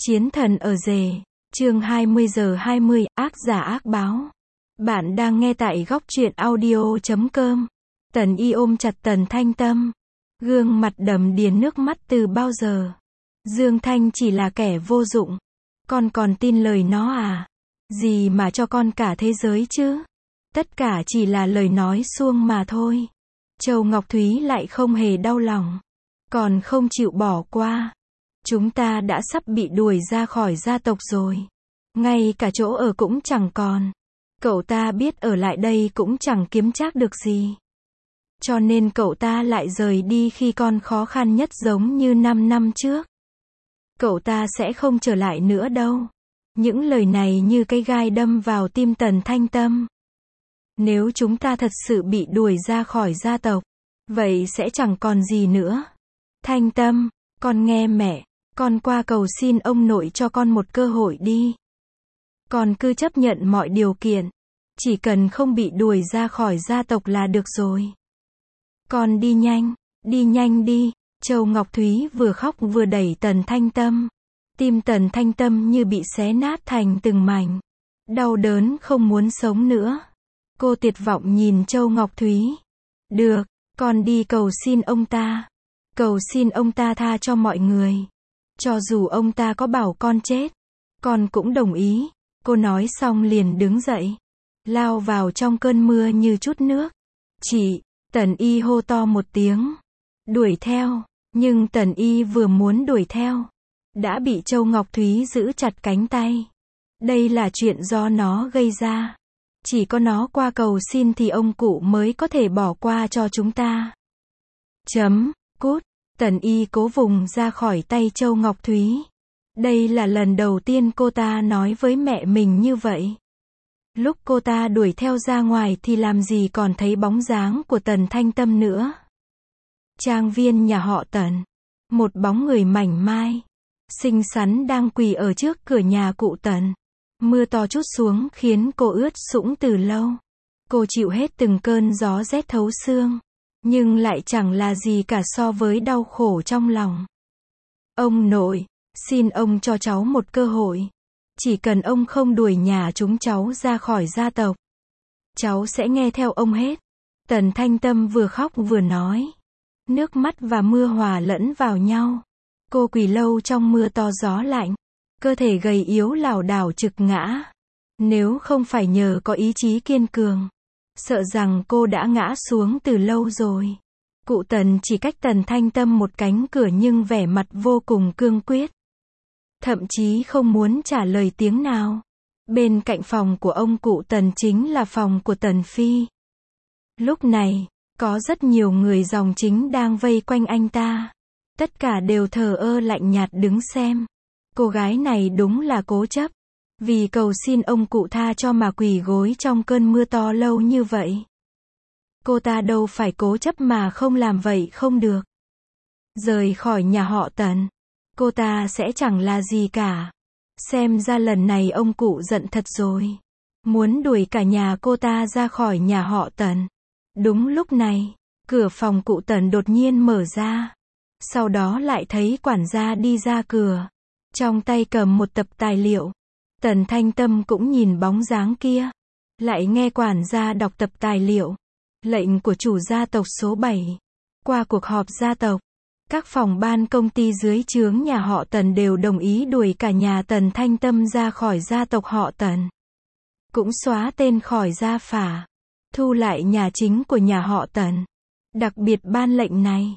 Chiến thần ở rể, chương 20:20, ác giả ác báo. Bạn đang nghe tại góc truyện audio.com. Tần Y ôm chặt Tần Thanh Tâm. Gương mặt đầm đìa nước mắt từ bao giờ. Dương Thanh chỉ là kẻ vô dụng. Con còn tin lời nó à? Gì mà cho con cả thế giới chứ? Tất cả chỉ là lời nói suông mà thôi. Châu Ngọc Thúy lại không hề đau lòng. Còn không chịu bỏ qua. Chúng ta đã sắp bị đuổi ra khỏi gia tộc rồi. Ngay cả chỗ ở cũng chẳng còn. Cậu ta biết ở lại đây cũng chẳng kiếm trác được gì. Cho nên cậu ta lại rời đi khi con khó khăn nhất giống như 5 năm trước. Cậu ta sẽ không trở lại nữa đâu. Những lời này như cây gai đâm vào tim Tần Thanh Tâm. Nếu chúng ta thật sự bị đuổi ra khỏi gia tộc, vậy sẽ chẳng còn gì nữa. Thanh Tâm, con nghe mẹ, con qua cầu xin ông nội cho con một cơ hội đi. Con cứ chấp nhận mọi điều kiện, chỉ cần không bị đuổi ra khỏi gia tộc là được rồi. Con đi nhanh đi. Châu Ngọc Thúy vừa khóc vừa đẩy Tần Thanh Tâm. Tim Tần Thanh Tâm như bị xé nát thành từng mảnh. Đau đớn không muốn sống nữa. Cô tuyệt vọng nhìn Châu Ngọc Thúy. Được, con đi cầu xin ông ta. Cầu xin ông ta tha cho mọi người. Cho dù ông ta có bảo con chết, con cũng đồng ý. Cô nói xong liền đứng dậy. Lao vào trong cơn mưa như chút nước. Chị, Tần Y hô to một tiếng. Đuổi theo. Nhưng Tần Y vừa muốn đuổi theo, đã bị Châu Ngọc Thúy giữ chặt cánh tay. Đây là chuyện do nó gây ra. Chỉ có nó qua cầu xin thì ông cụ mới có thể bỏ qua cho chúng ta. Cút. Tần Y cố vùng ra khỏi tay Châu Ngọc Thúy. Đây là lần đầu tiên cô ta nói với mẹ mình như vậy. Lúc cô ta đuổi theo ra ngoài thì làm gì còn thấy bóng dáng của Tần Thanh Tâm nữa. Trang viên nhà họ Tần. Một bóng người mảnh mai, xinh xắn đang quỳ ở trước cửa nhà cụ Tần. Mưa to trút xuống khiến cô ướt sũng từ lâu. Cô chịu hết từng cơn gió rét thấu xương. Nhưng lại chẳng là gì cả so với đau khổ trong lòng. Ông nội, xin ông cho cháu một cơ hội. Chỉ cần ông không đuổi nhà chúng cháu ra khỏi gia tộc, cháu sẽ nghe theo ông hết. Tần Thanh Tâm vừa khóc vừa nói. Nước mắt và mưa hòa lẫn vào nhau. Cô quỳ lâu trong mưa to gió lạnh. Cơ thể gầy yếu lảo đảo trực ngã. Nếu không phải nhờ có ý chí kiên cường, sợ rằng cô đã ngã xuống từ lâu rồi. Cụ Tần chỉ cách Tần Thanh Tâm một cánh cửa nhưng vẻ mặt vô cùng cương quyết. Thậm chí không muốn trả lời tiếng nào. Bên cạnh phòng của ông cụ Tần chính là phòng của Tần Phi. Lúc này, có rất nhiều người dòng chính đang vây quanh anh ta. Tất cả đều thờ ơ lạnh nhạt đứng xem. Cô gái này đúng là cố chấp. Vì cầu xin ông cụ tha cho mà quỳ gối trong cơn mưa to lâu như vậy. Cô ta đâu phải cố chấp mà không làm vậy không được. Rời khỏi nhà họ Tần, cô ta sẽ chẳng là gì cả. Xem ra lần này ông cụ giận thật rồi. Muốn đuổi cả nhà cô ta ra khỏi nhà họ Tần. Đúng lúc này, cửa phòng cụ Tần đột nhiên mở ra. Sau đó lại thấy quản gia đi ra cửa. Trong tay cầm một tập tài liệu. Tần Thanh Tâm cũng nhìn bóng dáng kia. Lại nghe quản gia đọc tập tài liệu. Lệnh của chủ gia tộc số 7. Qua cuộc họp gia tộc, các phòng ban công ty dưới trướng nhà họ Tần đều đồng ý đuổi cả nhà Tần Thanh Tâm ra khỏi gia tộc họ Tần. Cũng xóa tên khỏi gia phả. Thu lại nhà chính của nhà họ Tần. Đặc biệt ban lệnh này.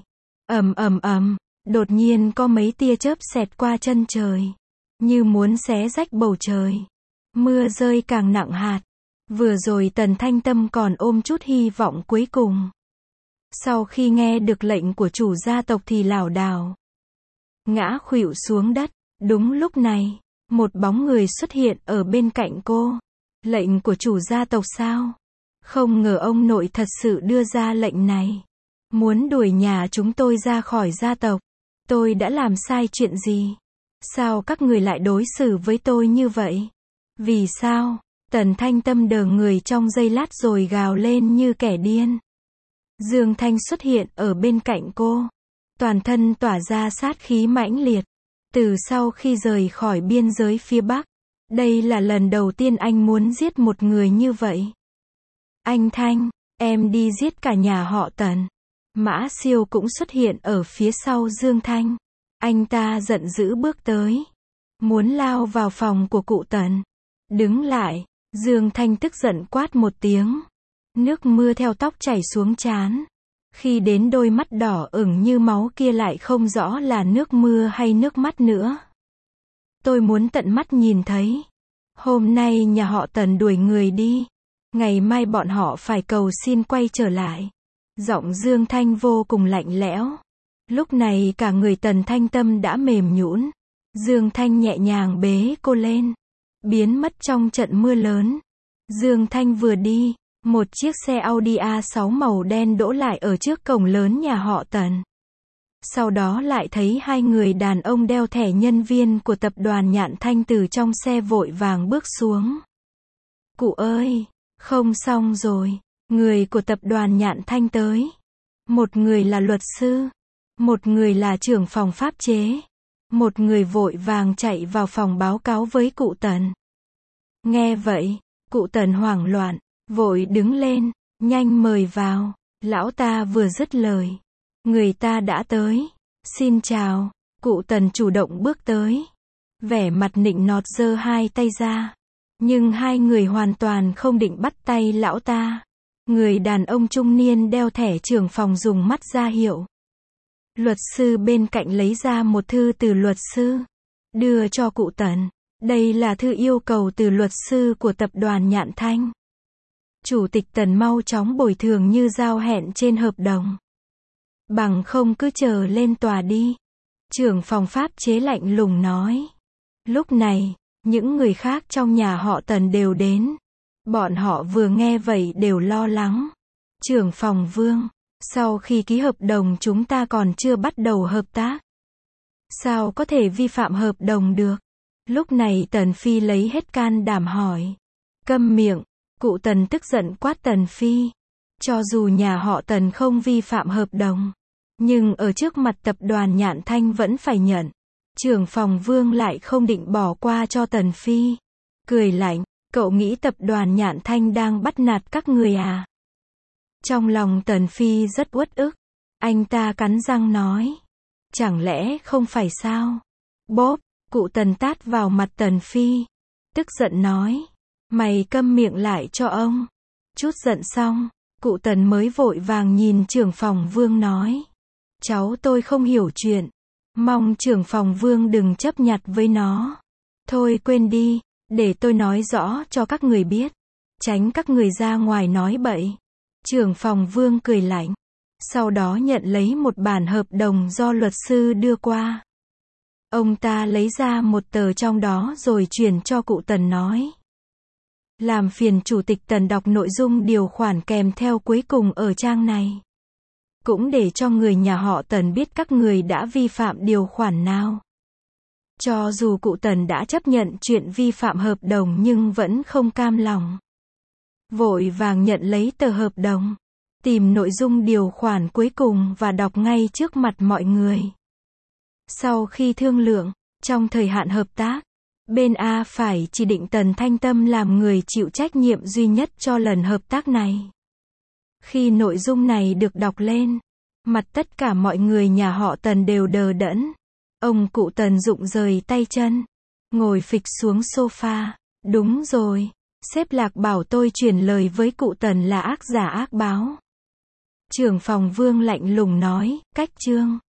Đột nhiên có mấy tia chớp xẹt qua chân trời. Như muốn xé rách bầu trời. Mưa rơi càng nặng hạt. Vừa rồi Tần Thanh Tâm còn ôm chút hy vọng cuối cùng. Sau khi nghe được lệnh của chủ gia tộc thì lảo đảo ngã khuỵu xuống đất. Đúng lúc này, một bóng người xuất hiện ở bên cạnh cô. Lệnh của chủ gia tộc sao? Không ngờ ông nội thật sự đưa ra lệnh này. Muốn đuổi nhà chúng tôi ra khỏi gia tộc. Tôi đã làm sai chuyện gì? Sao các người lại đối xử với tôi như vậy? Vì sao? Tần Thanh Tâm đờ người trong giây lát rồi gào lên như kẻ điên. Dương Thanh xuất hiện ở bên cạnh cô. Toàn thân tỏa ra sát khí mãnh liệt. Từ sau khi rời khỏi biên giới phía Bắc, đây là lần đầu tiên anh muốn giết một người như vậy. Anh Thanh, em đi giết cả nhà họ Tần. Mã Siêu cũng xuất hiện ở phía sau Dương Thanh. Anh ta giận dữ bước tới, muốn lao vào phòng của cụ Tần. Đứng lại, Dương Thanh tức giận quát một tiếng. Nước mưa theo tóc chảy xuống trán. Khi đến đôi mắt đỏ ửng như máu kia lại không rõ là nước mưa hay nước mắt nữa. Tôi muốn tận mắt nhìn thấy. Hôm nay nhà họ Tần đuổi người đi. Ngày mai bọn họ phải cầu xin quay trở lại. Giọng Dương Thanh vô cùng lạnh lẽo. Lúc này cả người Tần Thanh Tâm đã mềm nhũn. Dương Thanh nhẹ nhàng bế cô lên, biến mất trong trận mưa lớn. Dương Thanh vừa đi, một chiếc xe Audi A6 màu đen đỗ lại ở trước cổng lớn nhà họ Tần. Sau đó lại thấy hai người đàn ông đeo thẻ nhân viên của tập đoàn Nhạn Thanh từ trong xe vội vàng bước xuống. Cụ ơi, không xong rồi, người của tập đoàn Nhạn Thanh tới. Một người là luật sư, một người là trưởng phòng pháp chế. Một người vội vàng chạy vào phòng báo cáo với cụ Tần. Nghe vậy, cụ Tần hoảng loạn, vội đứng lên, nhanh mời vào. Lão ta vừa dứt lời, người ta đã tới. Xin chào, cụ Tần chủ động bước tới. Vẻ mặt nịnh nọt giơ hai tay ra. Nhưng hai người hoàn toàn không định bắt tay lão ta. Người đàn ông trung niên đeo thẻ trưởng phòng dùng mắt ra hiệu. Luật sư bên cạnh lấy ra một thư từ luật sư, đưa cho cụ Tần. Đây là thư yêu cầu từ luật sư của tập đoàn Nhạn Thanh. Chủ tịch Tần mau chóng bồi thường như giao hẹn trên hợp đồng. Bằng không cứ chờ lên tòa đi. Trưởng phòng pháp chế lạnh lùng nói. Lúc này, những người khác trong nhà họ Tần đều đến. Bọn họ vừa nghe vậy đều lo lắng. Trưởng phòng Vương, sau khi ký hợp đồng chúng ta còn chưa bắt đầu hợp tác. Sao có thể vi phạm hợp đồng được? Lúc này Tần Phi lấy hết can đảm hỏi. Câm miệng, cụ Tần tức giận quát Tần Phi. Cho dù nhà họ Tần không vi phạm hợp đồng, nhưng ở trước mặt tập đoàn Nhạn Thanh vẫn phải nhận. Trưởng phòng Vương lại không định bỏ qua cho Tần Phi. Cười lạnh, cậu nghĩ tập đoàn Nhạn Thanh đang bắt nạt các người à? Trong lòng Tần Phi rất uất ức. Anh ta cắn răng nói. Chẳng lẽ không phải sao? Bốp, cụ Tần tát vào mặt Tần Phi. Tức giận nói. Mày câm miệng lại cho ông. Chút giận xong, cụ Tần mới vội vàng nhìn trưởng phòng Vương nói. Cháu tôi không hiểu chuyện. Mong trưởng phòng Vương đừng chấp nhặt với nó. Thôi quên đi, để tôi nói rõ cho các người biết. Tránh các người ra ngoài nói bậy. Trưởng phòng Vương cười lạnh. Sau đó nhận lấy một bản hợp đồng do luật sư đưa qua. Ông ta lấy ra một tờ trong đó rồi chuyển cho cụ Tần nói. Làm phiền chủ tịch Tần đọc nội dung điều khoản kèm theo cuối cùng ở trang này. Cũng để cho người nhà họ Tần biết các người đã vi phạm điều khoản nào. Cho dù cụ Tần đã chấp nhận chuyện vi phạm hợp đồng nhưng vẫn không cam lòng. Vội vàng nhận lấy tờ hợp đồng, tìm nội dung điều khoản cuối cùng và đọc ngay trước mặt mọi người. Sau khi thương lượng, trong thời hạn hợp tác, bên A phải chỉ định Tần Thanh Tâm làm người chịu trách nhiệm duy nhất cho lần hợp tác này. Khi nội dung này được đọc lên, mặt tất cả mọi người nhà họ Tần đều đờ đẫn. Ông cụ Tần rụng rời tay chân, ngồi phịch xuống sofa. Đúng rồi, sếp Lạc bảo tôi truyền lời với cụ Tần là ác giả ác báo. Trưởng phòng Vương lạnh lùng nói, cách chương.